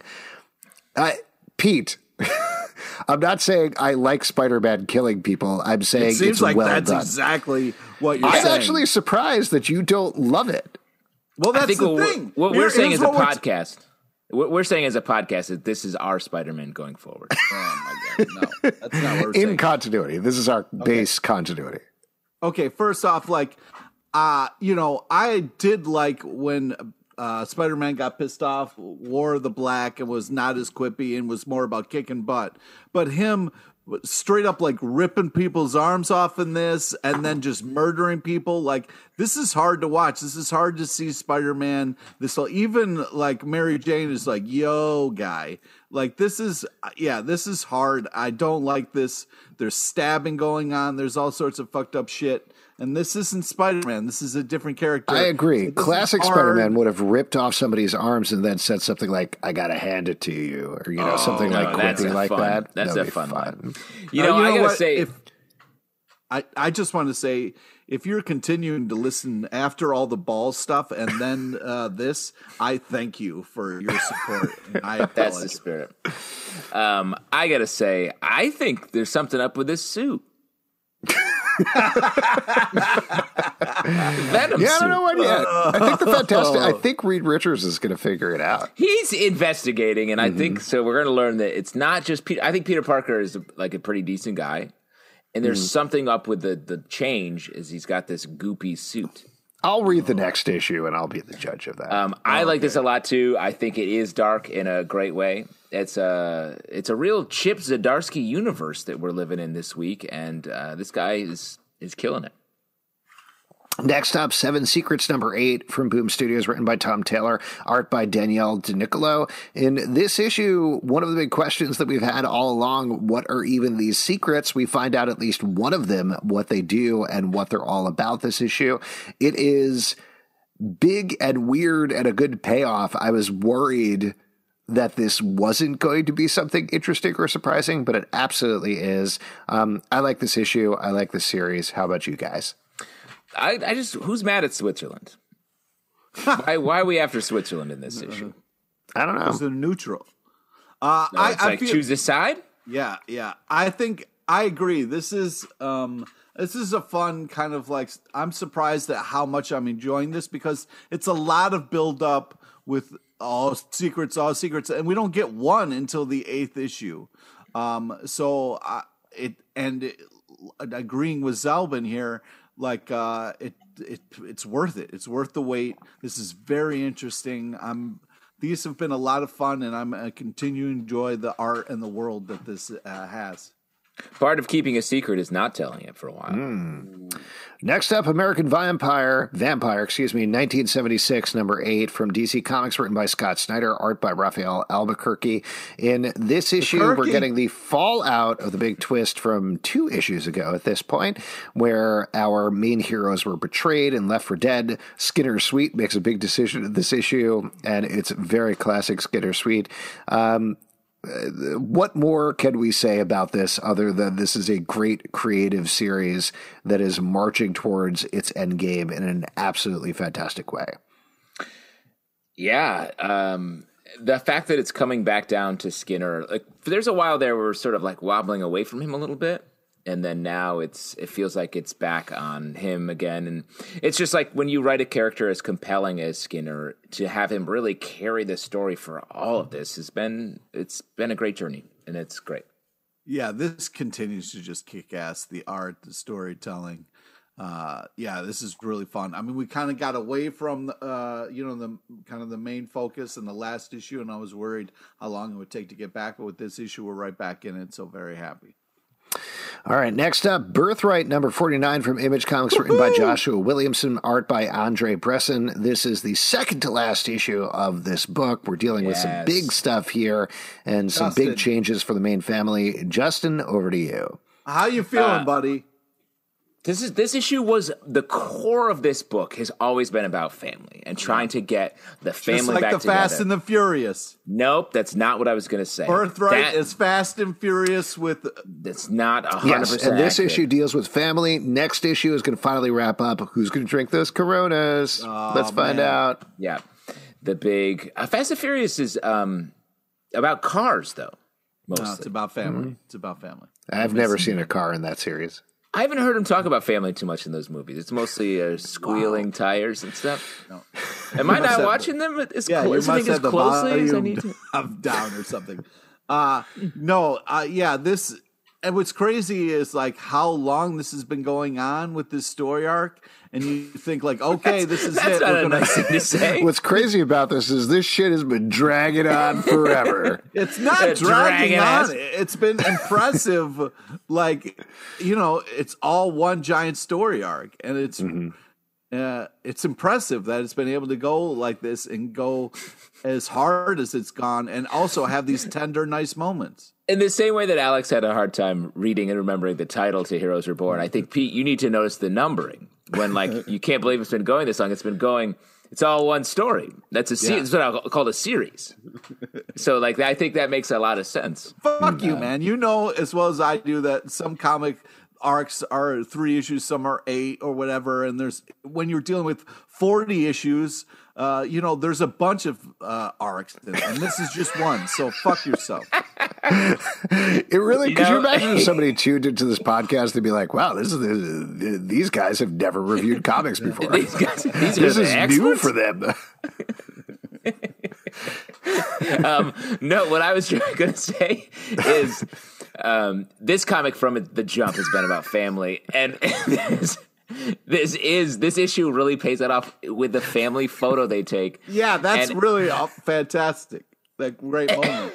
[SPEAKER 1] Pete, I'm not saying I like Spider-Man killing people. I'm saying
[SPEAKER 3] it seems
[SPEAKER 1] it's
[SPEAKER 3] like
[SPEAKER 1] well
[SPEAKER 3] that's
[SPEAKER 1] done.
[SPEAKER 3] Exactly what you're saying.
[SPEAKER 1] I'm actually surprised that you don't love it.
[SPEAKER 3] Well, that's the thing.
[SPEAKER 2] What we're saying is a podcast. What we're saying as a podcast is this is our Spider-Man going forward.
[SPEAKER 3] Oh, my God. No, that's not what we're saying.
[SPEAKER 1] In continuity. This is our base continuity.
[SPEAKER 3] Okay, first off, I did like when Spider-Man got pissed off, wore the black, and was not as quippy and was more about kicking butt. But him straight up ripping people's arms off in this and then just murdering people, this is hard to watch. This is hard to see Spider-Man. Even Mary Jane is yo guy. This is hard. I don't like this. There's stabbing going on. There's all sorts of fucked up shit. And this isn't Spider-Man. This is a different character.
[SPEAKER 1] I agree. Classic Spider-Man would have ripped off somebody's arms and then said something like, I got to hand it to you. Or, something quippy like that.
[SPEAKER 2] That's
[SPEAKER 1] That'd
[SPEAKER 2] a fun line.
[SPEAKER 1] You
[SPEAKER 2] know I got to say.
[SPEAKER 3] I just want to say, if you're continuing to listen after all the ball stuff and then this, I thank you for your support. I apologize.
[SPEAKER 2] That's the spirit. I got to say, I think there's something up with this suit. Venom
[SPEAKER 1] yeah,
[SPEAKER 2] suit.
[SPEAKER 1] I don't know what yet. I think Reed Richards is going to figure it out.
[SPEAKER 2] He's investigating, and I think so. We're going to learn that it's not just Peter. I think Peter Parker is a pretty decent guy, and there's something up with the change. Is he's got this goopy suit.
[SPEAKER 1] I'll read the next issue and I'll be the judge of that.
[SPEAKER 2] I like this a lot too. I think it is dark in a great way. It's a real Chip Zdarsky universe that we're living in this week, and this guy is killing it.
[SPEAKER 1] Next up, Seven Secrets #8 from Boom Studios, written by Tom Taylor, art by Danielle DiNiccolo. In this issue, one of the big questions that we've had all along, what are even these secrets? We find out at least one of them, what they do and what they're all about this issue. It is big and weird and a good payoff. I was worried that this wasn't going to be something interesting or surprising, but it absolutely is. I like this issue. I like this series. How about you guys?
[SPEAKER 2] I just, who's mad at Switzerland? Why are we after Switzerland in this issue?
[SPEAKER 1] I don't know.
[SPEAKER 3] Because they're neutral.
[SPEAKER 2] I choose a side?
[SPEAKER 3] Yeah. I think I agree. This is a fun kind of like, I'm surprised at how much I'm enjoying this because it's a lot of build up with all secrets, and we don't get one until the 8th issue. Agreeing with Zalbin here, like it's worth it. It's worth the wait. This is very interesting. These have been a lot of fun, and I'm continuing to enjoy the art and the world that this has.
[SPEAKER 2] Part of keeping a secret is not telling it for a while.
[SPEAKER 1] Next up, American Vampire, 1976, #8 from DC Comics, written by Scott Snyder, art by Raphael Albuquerque. In this issue, we're getting the fallout of the big twist from 2 issues ago at this point, where our main heroes were betrayed and left for dead. Skinner Sweet makes a big decision in this issue, and it's very classic Skinner Sweet. What more can we say about this other than this is a great creative series that is marching towards its end game in an absolutely fantastic way?
[SPEAKER 2] Yeah. The fact that it's coming back down to Skinner, like there's a while there where we're sort of like wobbling away from him a little bit. And then now it feels like it's back on him again. And it's just like when you write a character as compelling as Skinner, to have him really carry the story for all of this it's been a great journey, and it's great.
[SPEAKER 3] Yeah, this continues to just kick ass. The art, the storytelling. This is really fun. I mean, we kind of got away from the kind of the main focus in the last issue, and I was worried how long it would take to get back. But with this issue, we're right back in it, so very happy.
[SPEAKER 1] All right, next up, Birthright #49 from Image Comics, written by Joshua Williamson, art by Andre Bresson. This is the second to last issue of this book. We're dealing with some big stuff here and some big changes for the main family. Justin, over to you.
[SPEAKER 3] How you feeling, buddy?
[SPEAKER 2] This issue was the core of this book has always been about family and trying to get the family
[SPEAKER 3] just like
[SPEAKER 2] back
[SPEAKER 3] the
[SPEAKER 2] together.
[SPEAKER 3] Fast and the Furious.
[SPEAKER 2] Nope, that's not what I was going to say.
[SPEAKER 3] Birthright is Fast and Furious with.
[SPEAKER 2] That's not 100%.
[SPEAKER 1] Yes, and this issue deals with family. Next issue is going to finally wrap up. Who's going to drink those Coronas? Let's find out.
[SPEAKER 2] Yeah, the big Fast and Furious is about cars, though. Mostly,
[SPEAKER 3] no, it's about family. It's about family.
[SPEAKER 1] I've never seen a car in that series.
[SPEAKER 2] I haven't heard him talk about family too much in those movies. It's mostly squealing tires and stuff. No. Am I not watching them as closely as I need to?
[SPEAKER 3] Down or something. This. And what's crazy is like how long this has been going on with this story arc, and you think like, okay, this is
[SPEAKER 2] that's
[SPEAKER 3] it.
[SPEAKER 2] Not a nice thing to say.
[SPEAKER 1] What's crazy about this is this shit has been dragging on forever.
[SPEAKER 3] It's not dragging on. It's been impressive. Like, it's all one giant story arc, and it's impressive that it's been able to go like this and go as hard as it's gone, and also have these tender, nice moments.
[SPEAKER 2] In the same way that Alex had a hard time reading and remembering the title to Heroes Reborn, I think, Pete, you need to notice the numbering. When, you can't believe it's been going this long. It's been going, it's all one story. That's that's what I'll call a series. So, I think that makes a lot of sense.
[SPEAKER 3] Fuck you, man. You know as well as I do that some comic arcs are 3 issues, some are 8 or whatever. And when you're dealing with 40 issues, there's a bunch of arcs, and this is just one. So fuck yourself.
[SPEAKER 1] It really. Could you imagine if somebody tuned into this podcast and be like, "Wow, these guys have never reviewed comics before.
[SPEAKER 2] These
[SPEAKER 1] this is new for them."
[SPEAKER 2] No, what I was going to say is this comic from the jump has been about family, and This issue really pays that off with the family photo they take.
[SPEAKER 3] Yeah, that's really fantastic. That great moment.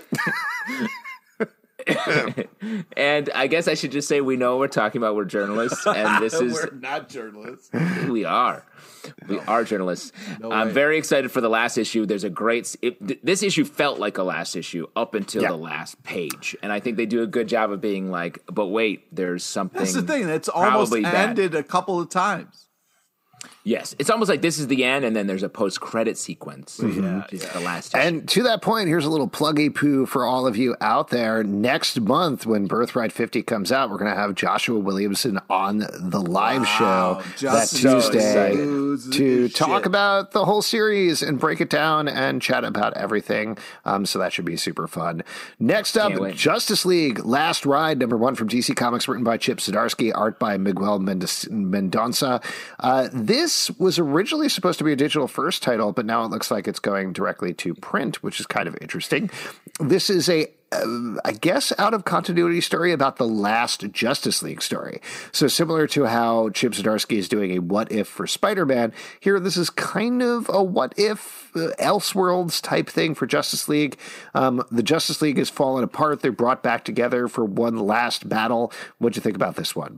[SPEAKER 2] And I guess I should just say we know what we're talking about. We're journalists, and this is
[SPEAKER 3] We're not journalists.
[SPEAKER 2] we are. We are journalists. I'm very excited for the last issue. There's a great. This issue felt like a last issue up until the last page, and I think they do a good job of being like, "But wait, there's something."
[SPEAKER 3] That's the thing. It's almost ended a couple of times.
[SPEAKER 2] Yes, it's almost like this is the end, and then there's a post-credit sequence. The last issue.
[SPEAKER 1] And to that point, here's a little pluggy poo for all of you out there. Next month, when Birthright 50 comes out, we're going to have Joshua Williamson on the live show that Tuesday to talk about the whole series and break it down and chat about everything. So that should be super fun. Next up, Justice League Last Ride, #1 from DC Comics, written by Chip Zdarsky, art by Miguel Mendonça. This was originally supposed to be a digital first title, but now it looks like it's going directly to print, which is kind of interesting. This is I guess, out of continuity story about the last Justice League story. So similar to how Chip Zdarsky is doing a what if for Spider-Man, here this is kind of a what if Elseworlds type thing for Justice League. The Justice League has fallen apart. They're brought back together for one last battle. What'd you think about this one?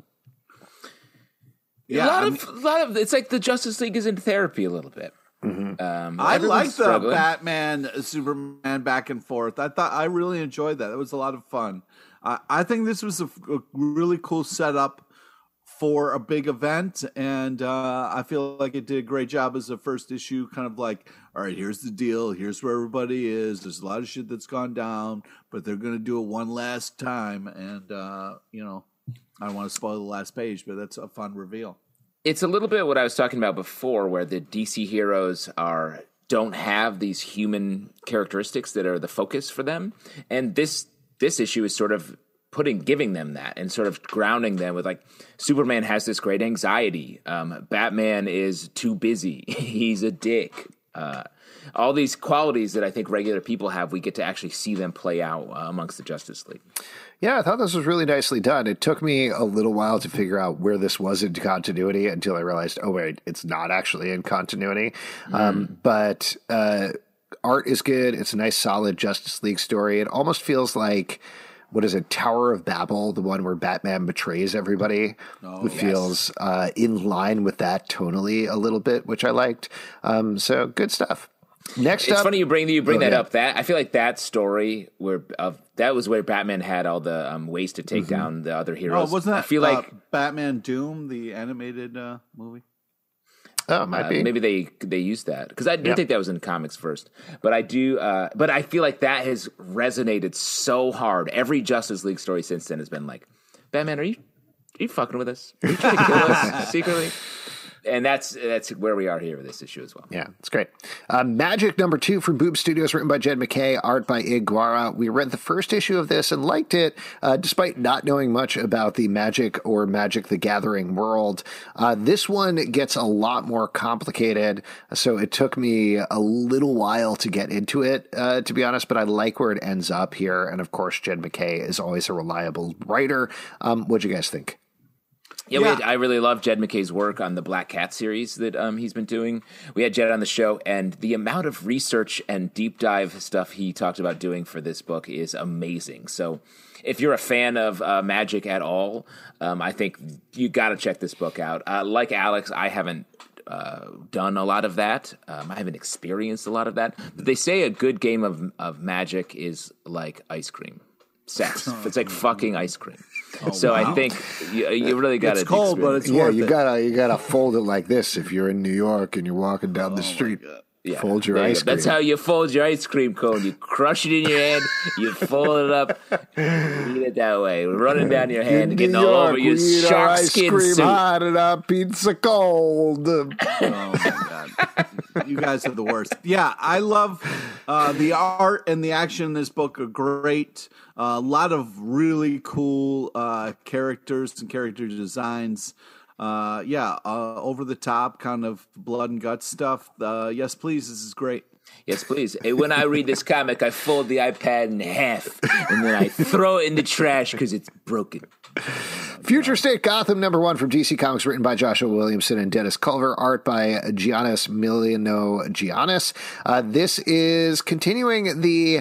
[SPEAKER 2] Yeah, a lot of it's like the Justice League is in therapy a little bit.
[SPEAKER 3] I like the Batman Superman back and forth. I really enjoyed that. It was a lot of fun. I think this was a really cool setup for a big event, and I feel like it did a great job as a first issue. Kind of like, all right, here's the deal. Here's where everybody is. There's a lot of shit that's gone down, but they're going to do it one last time, and I don't want to spoil the last page, but that's a fun reveal.
[SPEAKER 2] It's a little bit what I was talking about before, where the DC heroes don't have these human characteristics that are the focus for them, and this issue is sort of giving them that and sort of grounding them with, like, Superman has this great anxiety. Batman is too busy. He's a dick. All these qualities that I think regular people have, we get to actually see them play out amongst the Justice League.
[SPEAKER 1] Yeah, I thought this was really nicely done. It took me a little while to figure out where this was in continuity until I realized, oh, wait, it's not actually in continuity. But art is good. It's a nice, solid Justice League story. It almost feels like, what is it, Tower of Babel, the one where Batman betrays everybody. It feels in line with that tonally a little bit, which I liked. So good stuff. Next
[SPEAKER 2] it's
[SPEAKER 1] up,
[SPEAKER 2] funny you bring that up. That I feel like that story that was where Batman had all the ways to take down the other heroes.
[SPEAKER 3] Oh, wasn't that?
[SPEAKER 2] I feel like
[SPEAKER 3] Batman Doom, the animated movie.
[SPEAKER 1] Oh, it might be.
[SPEAKER 2] Maybe they used that because I do think that was in comics first. But I do. But I feel like that has resonated so hard. Every Justice League story since then has been like, Batman, are you fucking with us? Are you trying to kill us secretly? And that's where we are here with this issue as well.
[SPEAKER 1] Yeah, it's great. Magic #2 from Boom Studios, written by Jed MacKay, art by Ig Guara. We read the first issue of this and liked it, despite not knowing much about the Magic or Magic the Gathering world. This one gets a lot more complicated, so it took me a little while to get into it, to be honest, but I like where it ends up here. And of course, Jed MacKay is always a reliable writer. What'd you guys think?
[SPEAKER 2] Yeah, I really love Jed MacKay's work on the Black Cat series that he's been doing. We had Jed on the show, and the amount of research and deep dive stuff he talked about doing for this book is amazing. So if you're a fan of Magic at all, I think you got to check this book out. Like Alex, I haven't done a lot of that. I haven't experienced a lot of that. But they say a good game of Magic is like ice cream. Sex. It's like fucking ice cream. So I think you really got to.
[SPEAKER 3] It's cold, but it's worth it.
[SPEAKER 1] You gotta fold it like this. If you're in New York and you're walking down the street, fold your ice cream.
[SPEAKER 2] That's how you fold your ice cream cone. You crush it in your hand, you fold it up, eat it that way. Running down your hand and getting all over your shark skin suit.
[SPEAKER 1] Hot and our pizza cold.
[SPEAKER 3] Oh my god, you guys are the worst. Yeah, I love the art and the action in this book are great. A lot of really cool characters and character designs. Over the top kind of blood and guts stuff. Yes, please. This is great.
[SPEAKER 2] Yes, please. When I read this comic, I fold the iPad in half and then I throw it in the trash because it's broken.
[SPEAKER 1] Future State Gotham #1 from DC Comics, written by Joshua Williamson and Dennis Culver, art by Giannis Miliano Giannis. This is continuing the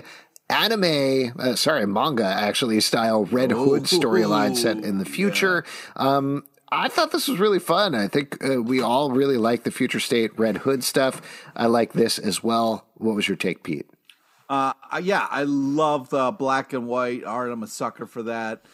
[SPEAKER 1] manga actually style Red Hood storyline set in the future. Yeah. I thought this was really fun. I think we all really like the Future State Red Hood stuff. I like this as well. What was your take, Pete?
[SPEAKER 3] Yeah, I love the black and white art. I'm a sucker for that.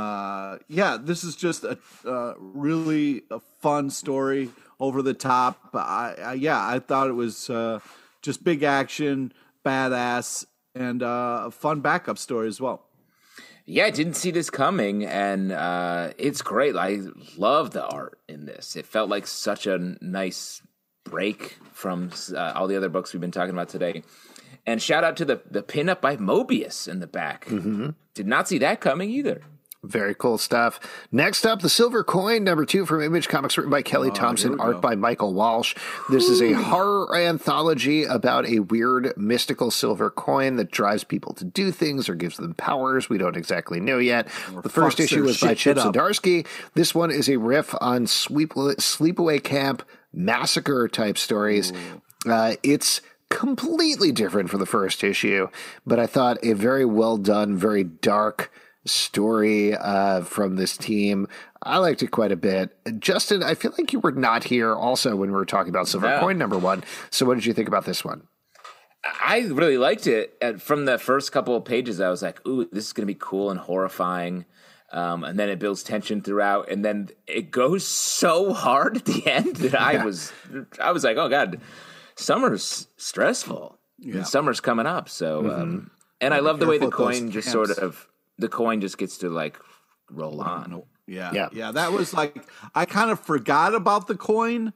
[SPEAKER 3] This is just a really fun story, over the top. I thought it was just big action, badass, and a fun backup story as well.
[SPEAKER 2] Yeah, I didn't see this coming, and it's great. I love the art in this. It felt like such a nice break from all the other books we've been talking about today. And shout out to the pinup by Mobius in the back. Mm-hmm. Did not see that coming either.
[SPEAKER 1] Very cool stuff. Next up, The Silver Coin, #2 from Image Comics, written by Kelly Thompson, art by Michael Walsh. This is a horror anthology about a weird mystical silver coin that drives people to do things or gives them powers. We don't exactly know yet. The first issue was by Chip Zdarsky. This one is a riff on sleepaway camp massacre type stories. It's completely different from the first issue, but I thought a very well done, very dark story from this team. I liked it quite a bit. Justin, I feel like you were not here also when we were talking about Silver Coin #1. So what did you think about this one?
[SPEAKER 2] I really liked it. And from the first couple of pages, I was like, ooh, this is going to be cool and horrifying. And then it builds tension throughout. And then it goes so hard at the end that I was like, oh, God, summer's stressful. Yeah. And summer's coming up. So, and I love the way the coin just the coin just gets to like roll on.
[SPEAKER 3] Yeah. That was like, I kind of forgot about the coin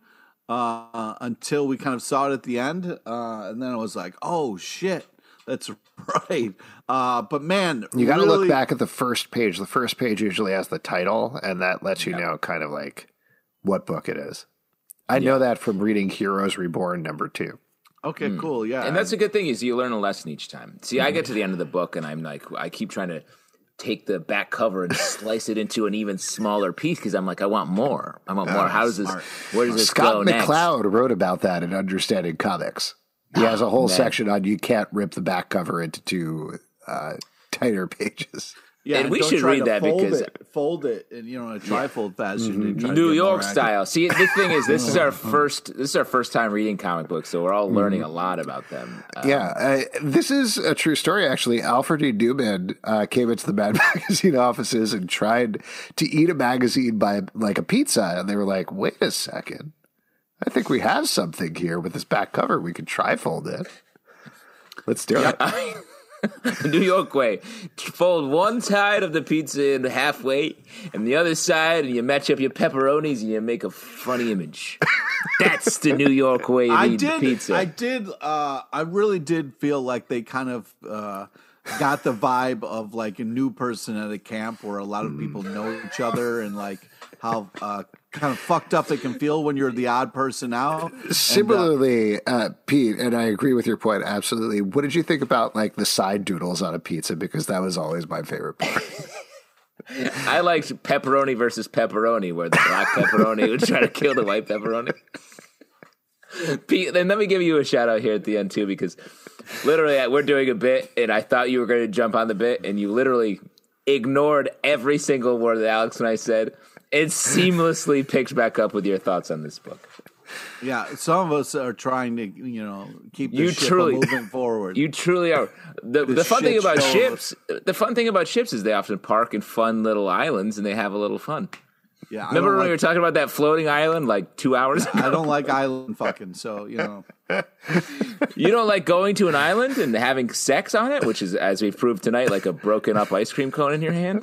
[SPEAKER 3] until we kind of saw it at the end. And then I was like, oh shit, that's right. But man,
[SPEAKER 1] you got to look back at the first page. The first page usually has the title, and that lets you know kind of like what book it is. I know that from reading Heroes Reborn #2.
[SPEAKER 3] Okay, cool. Yeah.
[SPEAKER 2] And that's a good thing is you learn a lesson each time. See, I get to the end of the book and I'm like, I keep trying to take the back cover and slice it into an even smaller piece because I'm like, I want more. How does this, where does this go next?
[SPEAKER 1] Scott McCloud wrote about that in Understanding Comics. He has a whole section on you can't rip the back cover into two tighter pages.
[SPEAKER 2] Yeah, and we should read that because
[SPEAKER 3] fold it in a trifold fashion.
[SPEAKER 2] New York style. See, the thing is, this is our first time reading comic books, so we're all learning a lot about them.
[SPEAKER 1] This is a true story. Actually, Alfred E. Newman came into the Mad Magazine offices and tried to eat a magazine by like a pizza, and they were like, "Wait a second, I think we have something here with this back cover. We could trifold it. Let's do it."
[SPEAKER 2] The New York way. Fold one side of the pizza in halfway and the other side, and you match up your pepperonis and you make a funny image. That's the New York way of eating pizza.
[SPEAKER 3] I really did feel like they kind of got the vibe of like a new person at a camp where a lot of people know each other and like how kind of fucked up it can feel when you're the odd person out.
[SPEAKER 1] Similarly, Pete, and I agree with your point, absolutely. What did you think about like the side doodles on a pizza? Because that was always my favorite part.
[SPEAKER 2] I liked pepperoni versus pepperoni, where the black pepperoni would try to kill the white pepperoni. Pete, then let me give you a shout out here at the end too, because literally we're doing a bit and I thought you were going to jump on the bit and you literally ignored every single word that Alex and I said. It seamlessly picks back up with your thoughts on this book.
[SPEAKER 3] Yeah, some of us are trying to, keep the ship moving forward.
[SPEAKER 2] You truly are. The fun thing about ships, is they often park in fun little islands and they have a little fun.
[SPEAKER 3] Yeah,
[SPEAKER 2] remember when we were talking about that floating island like 2 hours ago?
[SPEAKER 3] I don't like island fucking, so
[SPEAKER 2] You don't like going to an island and having sex on it, which is, as we've proved tonight, like a broken up ice cream cone in your hand.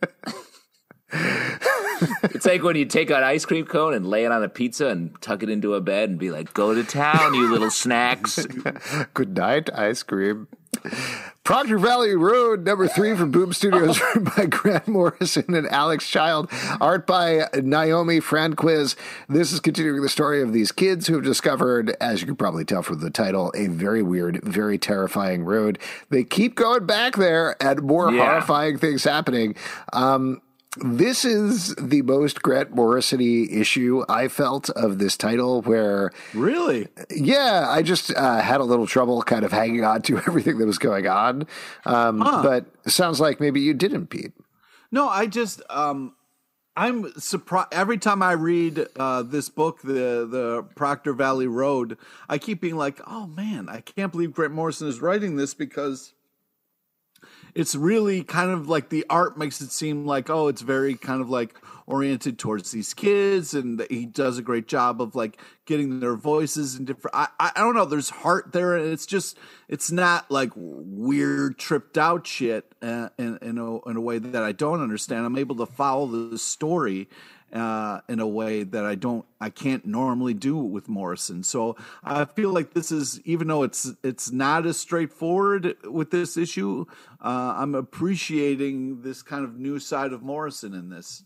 [SPEAKER 2] It's like when you take an ice cream cone and lay it on a pizza and tuck it into a bed and be like, go to town, you little snacks.
[SPEAKER 1] Good night, ice cream. Proctor Valley Road, #3 from Boom Studios, written by Grant Morrison and Alex Child, art by Naomi Franquiz. This is continuing the story of these kids who have discovered, as you can probably tell from the title, a very weird, very terrifying road. They keep going back there and more horrifying things happening. This is the most Grant Morrison-y issue I felt of this title, where
[SPEAKER 3] Really?
[SPEAKER 1] yeah, I just had a little trouble kind of hanging on to everything that was going on. But it sounds like maybe you didn't, Pete.
[SPEAKER 3] No, I just I'm surprised every time I read this book, the Proctor Valley Road. I keep being like, oh man, I can't believe Grant Morrison is writing this, because it's really kind of like the art makes it seem like, oh, it's very kind of like oriented towards these kids, and he does a great job of like getting their voices in different. I don't know. There's heart there, and it's not like weird tripped out shit in a way that I don't understand. I'm able to follow the story in a way that I can't normally do with Morrison. So I feel like this is, even though it's not as straightforward with this issue, I'm appreciating this kind of new side of Morrison in this.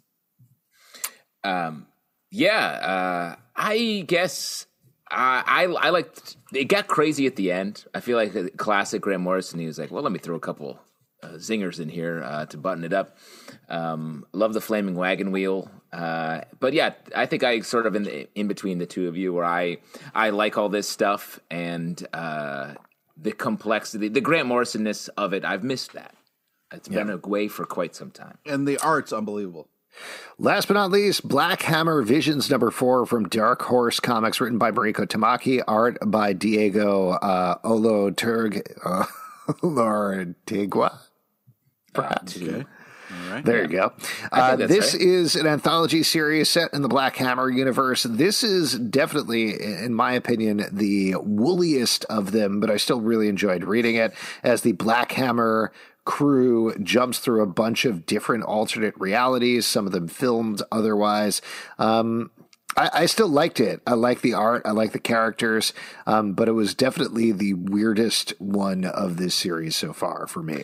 [SPEAKER 2] I guess I liked it. Got crazy at the end. I feel like a classic Grant Morrison. He was like, well, let me throw a couple zingers in here to button it up. Love the flaming wagon wheel. But yeah, I think I sort of in between the two of you, where I like all this stuff, and the complexity, the Grant Morrison-ness of it. I've missed that. It's been away for quite some time.
[SPEAKER 3] And the art's unbelievable.
[SPEAKER 1] Last but not least, Black Hammer Visions #4 from Dark Horse Comics, written by Mariko Tamaki, art by Diego Olortegua. Perhaps.
[SPEAKER 3] Okay. All right.
[SPEAKER 1] There you go. This is an anthology series set in the Black Hammer universe. This is definitely, in my opinion, the wooliest of them, but I still really enjoyed reading it, as the Black Hammer crew jumps through a bunch of different alternate realities, some of them filmed otherwise. I still liked it. I like the art. I like the characters. But it was definitely the weirdest one of this series so far for me.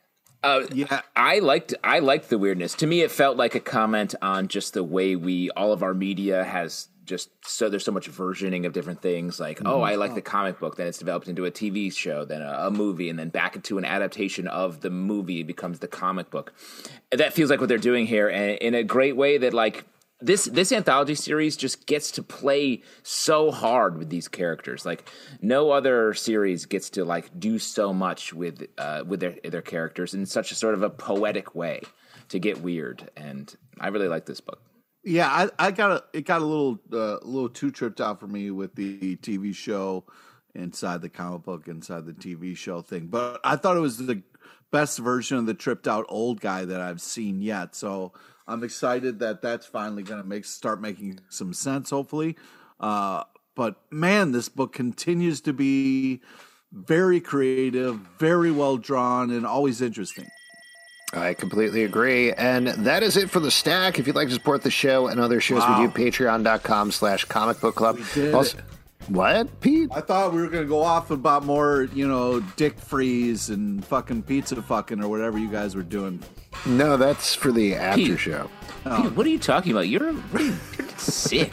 [SPEAKER 2] I liked the weirdness. To me, it felt like a comment on just the way all of our media has just, so there's so much versioning of different things. Like, oh, I like the comic book, then it's developed into a TV show, then a movie, and then back into an adaptation of the movie. It becomes the comic book. That feels like what they're doing here, and in a great way that, like, this anthology series just gets to play so hard with these characters. Like, no other series gets to like do so much with their characters in such a sort of a poetic way to get weird. And I really like this book.
[SPEAKER 3] Yeah, it got a little too tripped out for me with the TV show inside the comic book, inside the TV show thing. But I thought it was the best version of the tripped out old guy that I've seen yet. So I'm excited that that's finally going to start making some sense, hopefully. But man, this book continues to be very creative, very well drawn, and always interesting.
[SPEAKER 1] I completely agree. And that is it for the stack. If you'd like to support the show and other shows we do, patreon.com/comicbookclub.
[SPEAKER 3] We did.
[SPEAKER 1] What, Pete?
[SPEAKER 3] I thought we were going to go off about more, dick freeze and fucking pizza fucking or whatever you guys were doing.
[SPEAKER 1] No, that's for the after show.
[SPEAKER 2] Pete, what are you talking about? You're sick.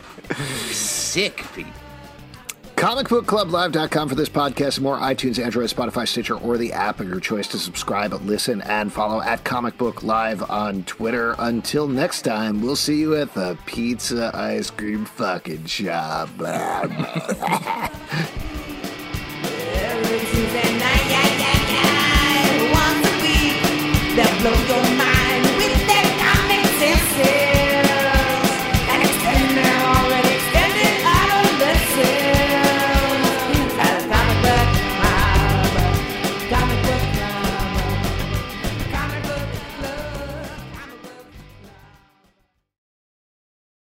[SPEAKER 2] Sick, Pete.
[SPEAKER 1] ComicBookClubLive.com for this podcast, and more iTunes, Android, Spotify, Stitcher, or the app of your choice to subscribe, listen, and follow at Comic Book Live on Twitter. Until next time, we'll see you at the pizza ice cream fucking shop.